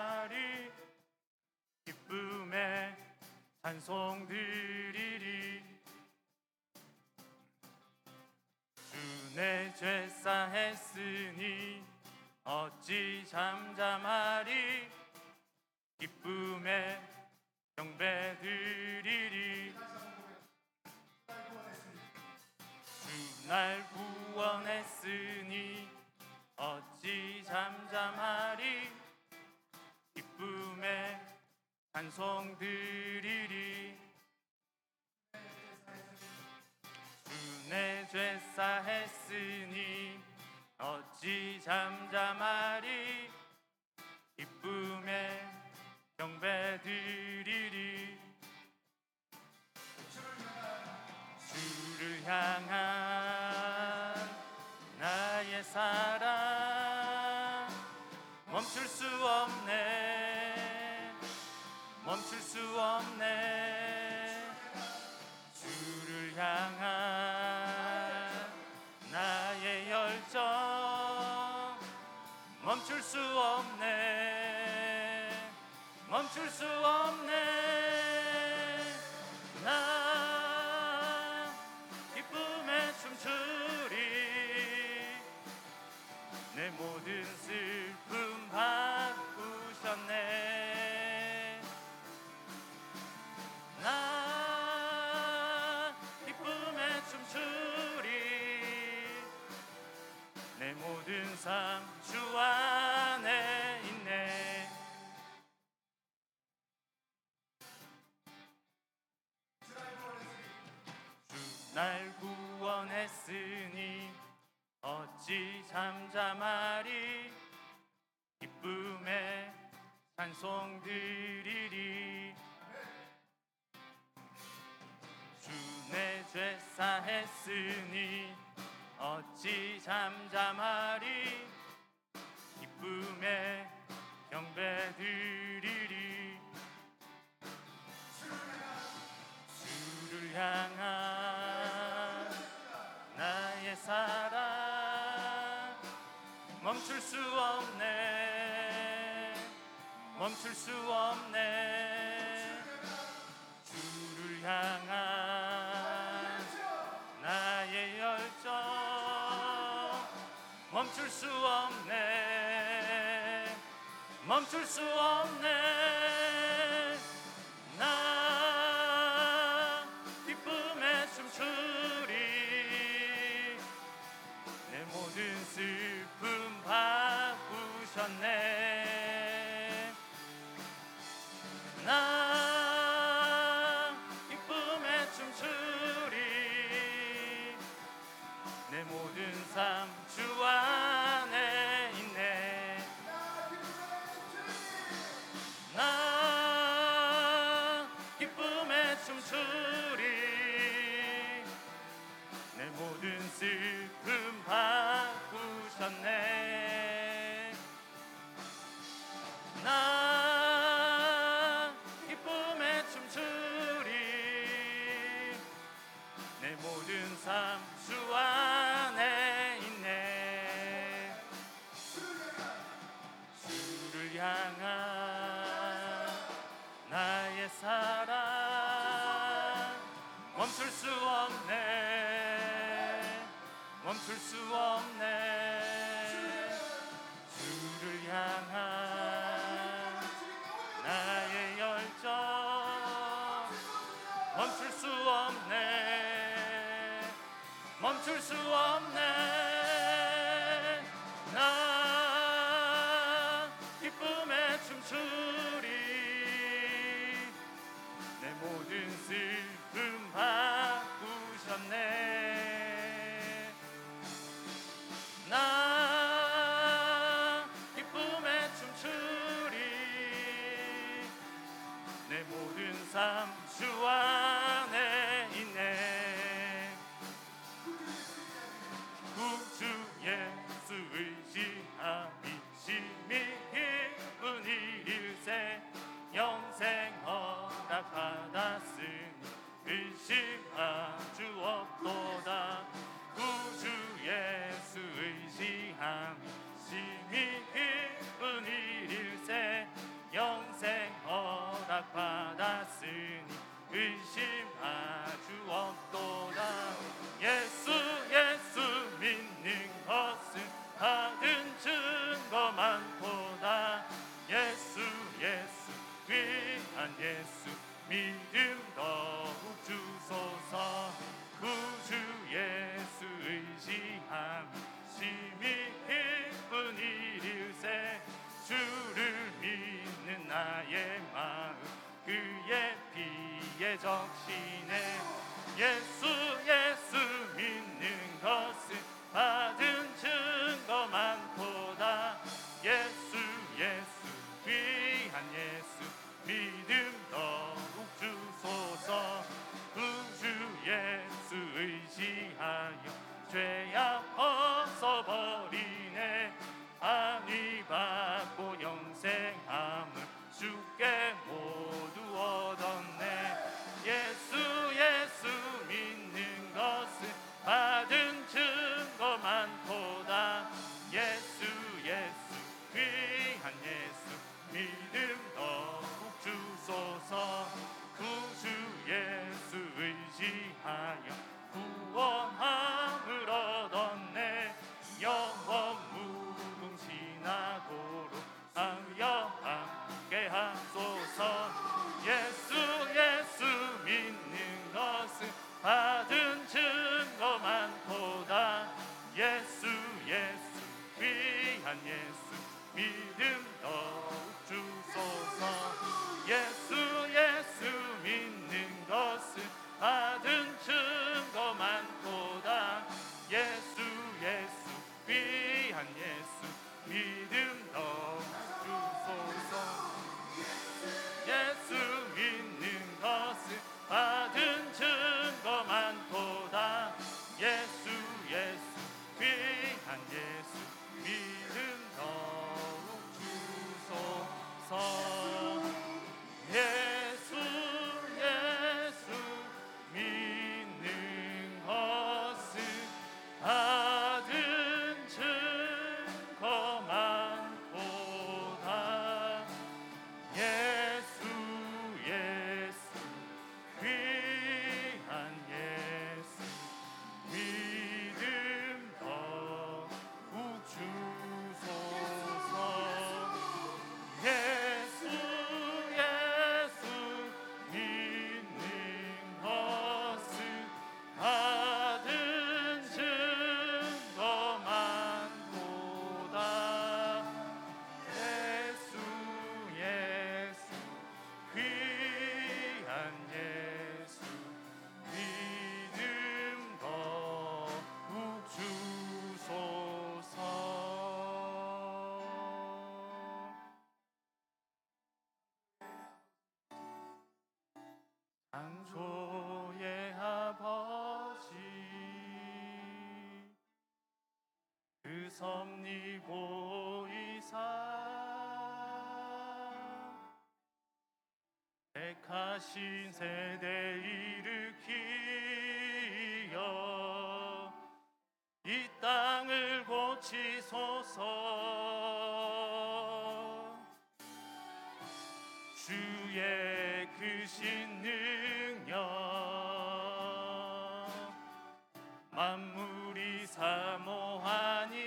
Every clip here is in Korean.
잠잠하리 기쁨에 찬송 드리리 주 내 죄 사했으니 어찌 잠잠하리 기쁨에 경배 드리리 주 날 구원했으니 어찌 잠잠하리 기쁨에 찬송 드리리 주 내 죄 사했으니 어찌 잠잠하리 기쁨에 경배 드리리 주를 향한 나의 사랑 멈출 수 없네 멈출 수 없네 주를 향한 나의 열정 멈출 수 없네 멈출 수 없네 나 기쁨에 춤추리 내 모든 슬픔 바꾸셨네 나 기쁨에 춤추리 내 모든 삶 주 안에 있네 주 날 구원했으니 어찌 잠잠하리 기쁨에 찬송 드리리 주 내 죄 사했으니 어찌 잠잠하리 기쁨에 경배 드리리 주를 향한 나의 사랑 멈출 수 없네 멈출 수 없네 주를 향한 나의 열정 멈출 수 없네 멈출 수 없네 나 기쁨에 춤추리 내 모든 슬픔 바꾸셨네 나 기쁨에 춤추리 내 모든 삶 주 안에 있네 나 기쁨에 춤추리 내 모든 슬픔 바꾸셨네 나 기쁨에 춤추리 내 모든 삶 주 안에 있네 주를 향한 나의 사랑 멈출 수 없네 멈출 수 없네 주를 향한 나의 열정 멈출 수 없네 멈출 수 없네 나 기쁨에 춤추리 내 모든 슬픔 바꾸셨네 나 기쁨에 춤추리 내 모든 삶 주 안에 있네 구주 예수 의지함이 심히 기쁜 일일세 영생 허락받았으니 의심할 주 없도다 구주 예수 의지함이 심히 기쁜 일일세 예수 귀한 예수 믿음 더욱 주소서. 구주 예수 의지함 심히 기쁜 일일세. 주를 믿는 나의 마음 그의 피에 적시네. 예수 믿는 것은 받은 증거 많도다. 예수 귀한 예수 믿음 더욱 주소서. 구주 예수 의지하여 죄악 벗어버리네. 안위 받고 영생함을 주께 모두 얻었네. 예수 믿는 것은 받은 증거 많도다. 예수 귀한 예수 믿음 더욱 주소서. 구주 예수 의지하여 구원함을 얻었네. 영원 무궁신하도록 하여 함께 하소서. 예수 믿는 것은 받은 증거 많도다. 예수 귀한 예수 믿음 더욱 주소서. 예수 믿는 것은 받은 증거 많도다. 예수 귀한 예수 믿음 더욱 주소서. 예수 믿는 것은 받은 증거 많도다. 예수 귀한 예수 믿음 더욱 주소서. 예수 믿는 것은 받은 증거 많도다. 예수 귀한 예수 믿음 더욱 주소서. 예수 믿는 것은 받은 증거 많도다. 예수 귀한 예수 믿음 더욱 주소서. 창조의 아버지 그 섭리 보이사 택하신 세대 일으키어 이 땅을 고치소서. 주의 크신 능력 만물이 사모하니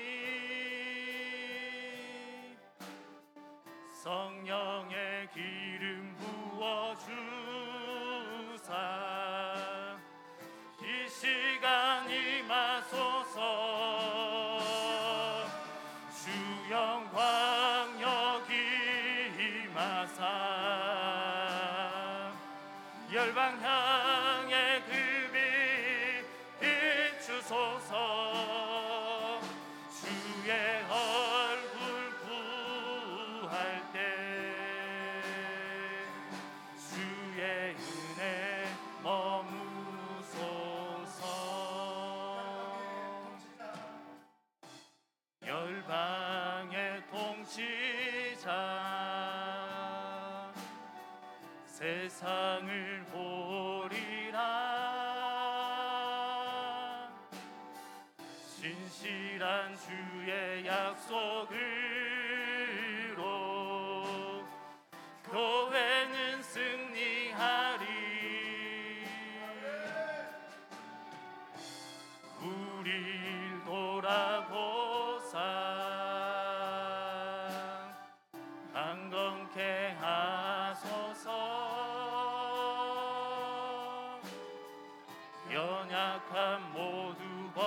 성령의 기름 부어주사 이 시간 임하소서. 주 영광 여기 임하사 열방 향해 그 빛 비추소서. 주의 얼굴 구할 때 주의 은혜 머무소서. 열방의 통치자 세상을 보리라. 신실한 주의 약속으로 교회는 승리하리. 우릴 돌아보사 강건케 약함 모두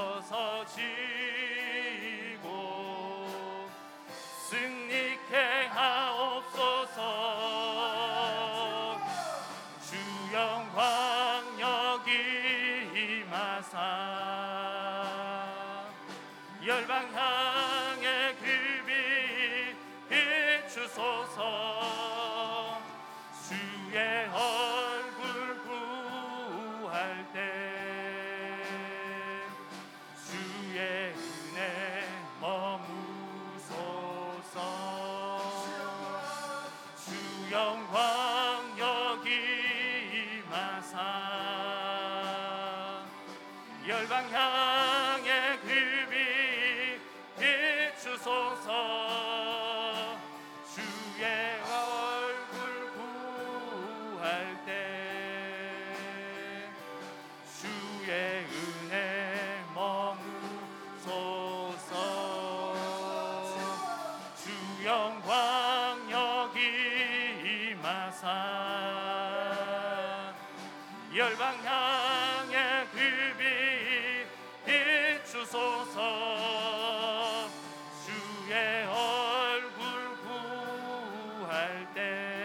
벗어지고 승리케 하옵소서. 주 영광 여기 임하사 열방 향해 그 빛 비추소서. 주의 얼굴 구할 때 주의 은혜 머무소서. 주 영광 여기 임하사 열방 향해 그 빛 비추소서. 주의 얼굴 구할 때 주의 은혜 머무소서. 주 영광 여기 임하사 열방 향해 그 빛 비추소서. 주의 얼굴 구할 때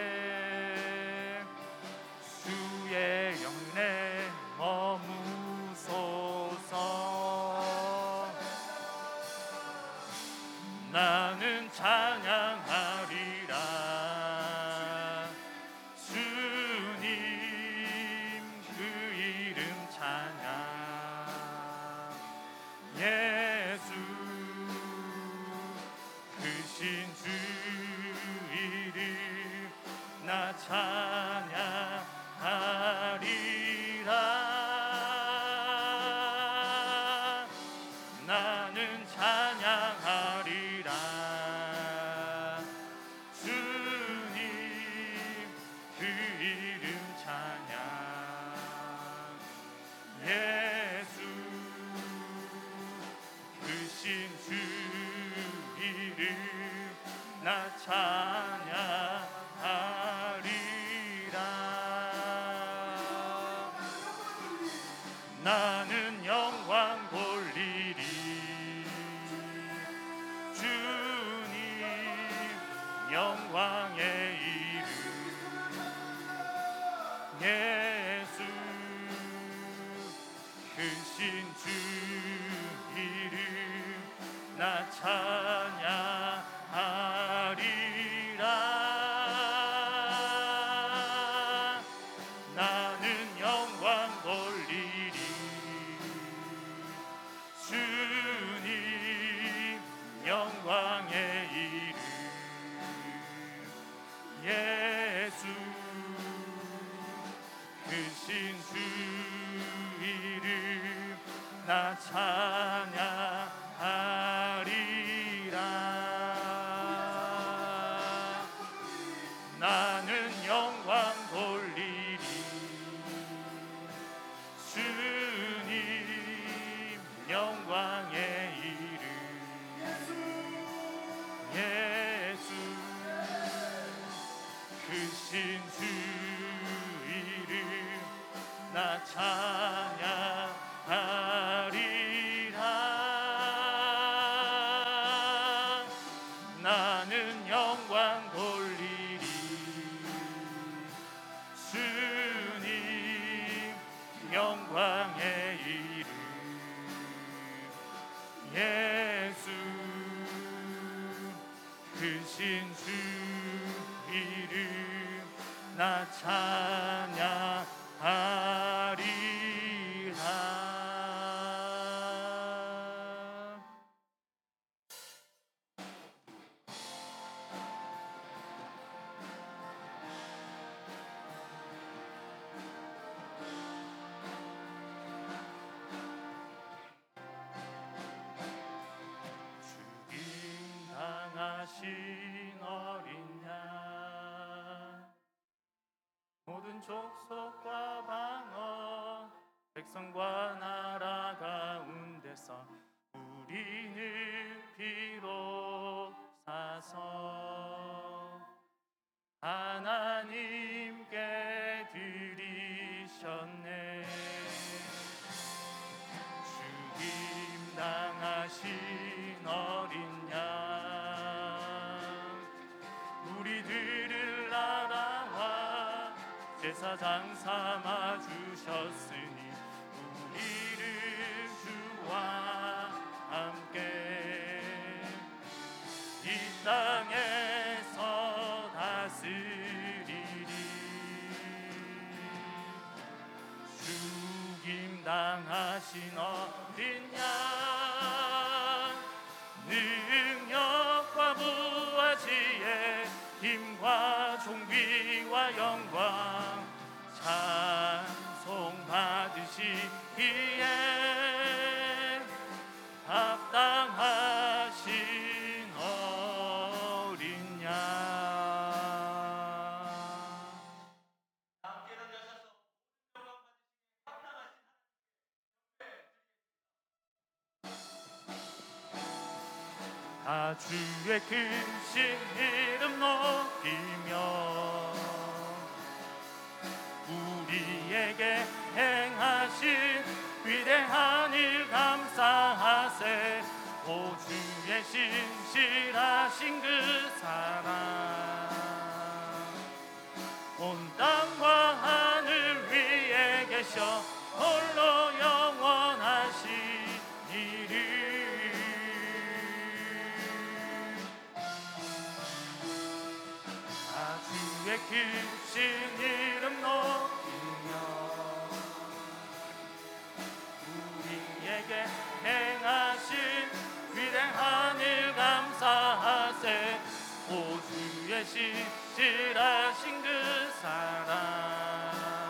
주의 영내 머무소서. 나는 찬양하리라 주님 그 이름 찬양. 예수 크신 주 이름 나 찬양하리라. 나는 찬양하리라 주님 그 이름 찬양. 예수 크신 주 이름 나 찬양하리라. 나는 영광 돌리리 주님 영광의 이름. 예수 크신 주 이름 나 찬양하리라. 나는 영광 돌리리 주님 영광의 이름. 예수 크신 주 이름 나 찬양하리라. 나는 영광 돌리리 주님 영광의 이름. 예수 크신 주 이름 나 찬양하리라. 나는 영광 돌리리 주님 영광의 이름. 예수 크신 주 이름 나 찬양하리라. 당하신 어린 양 모든 족속과 방언 백성과 나라 가운데서 우리는 비록 사서 하나님께 드리셨네. 제사장 삼아 주셨으니 우리를 주와 함께 이 땅에서 다스리리. 죽임 당하신 어린 양 능력과 부와 지혜 힘과 존귀와 영광 찬송 받으시기에 합당하신 어린 양. 다 주의 크신 이름 높이며 우리에게 행하신 위대한 일 감사하세. 오 주의 신실하신 그 사랑 온 땅과 하늘 위에 계셔 홀로 영원하시니를. 주의 크신 이름 높이며 우리에게 행하신 위대한 일 감사하세. 오 주의 신실하신 그 사랑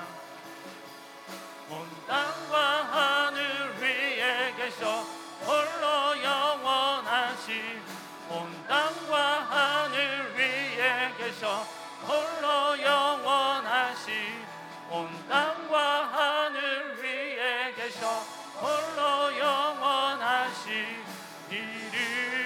온 땅과 하늘 위에 계셔 홀로 영원하신 온 땅과 하늘 위에 계셔 홀로 영원하신 온 땅과 하늘 위에 계셔 홀로 영원하신 이름.